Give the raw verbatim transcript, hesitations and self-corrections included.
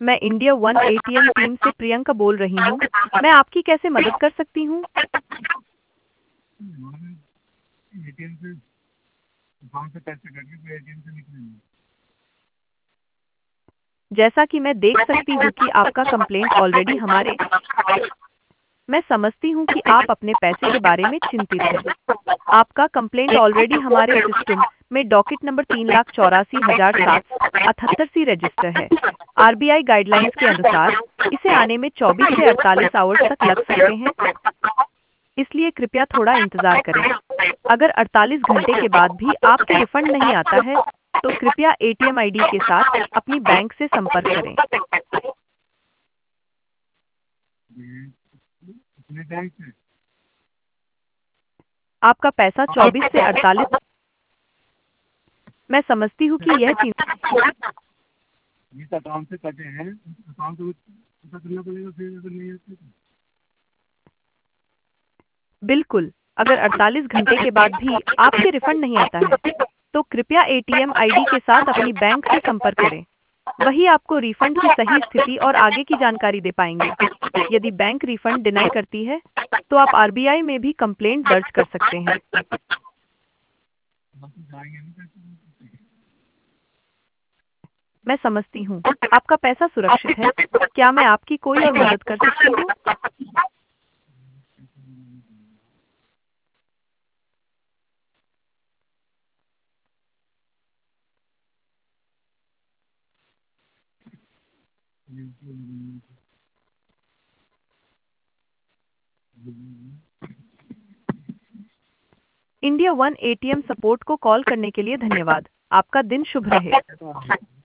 मैं India one ATM team से प्रियंका बोल रही हूँ। मैं आपकी कैसे मदद कर सकती हूँ? एटीएम से अकाउंट से पैसे कट गए, एटीएम से निकले नहीं। जैसा कि मैं देख सकती हूँ कि आपका कंप्लेंट ऑलरेडी हमारे मैं समझती हूँ कि आप अपने पैसे के बारे में चिंतित हैं। आपका कंप्लेंट ऑलरेडी हमारे सिस्टम में डॉकेट नंबर तीन लाख चौरासी हजार सात सौ अठहत्तर सी रजिस्टर है। आरबीआई गाइडलाइंस के अनुसार इसे आने में चौबीस से अड़तालीस आवर्स तक लग सकते हैं, इसलिए कृपया थोड़ा इंतजार करें। अगर अड़तालीस घंटे के बाद भी आपके रिफंड नहीं आता है, तो कृपया एटीएम आईडी के साथ अपनी बैंक से संपर्क करें। अपने बैंक से आपका पैसा चौबीस से अड़तालीस मैं समझती हूँ कि यह चिंता जिस अकाउंट से कटे हैं उस अकाउंट को पता करना पड़ेगा, फिर अगर नहीं आते तो। बिल्कुल, अगर अड़तालीस घंटे के बाद भी आपके रिफंड नहीं आता है, तो कृपया एटीएम आईडी के साथ अपनी बैंक से संपर्क करें। वही आपको रिफंड की सही स्थिति और आगे की जानकारी दे पाएंगे। यदि बैंक रिफंड डिनाई करती है, तो आप आरबीआई में भी कंप्लेंट दर्ज कर सकते हैं। हम तो जाएंगे नहीं पैसे। मैं समझती हूँ, आपका पैसा सुरक्षित है। क्या मैं आपकी कोई और मदद कर सकती हूँ? इंडिया वन एटीएम सपोर्ट को कॉल करने के लिए धन्यवाद। आपका दिन शुभ रहे।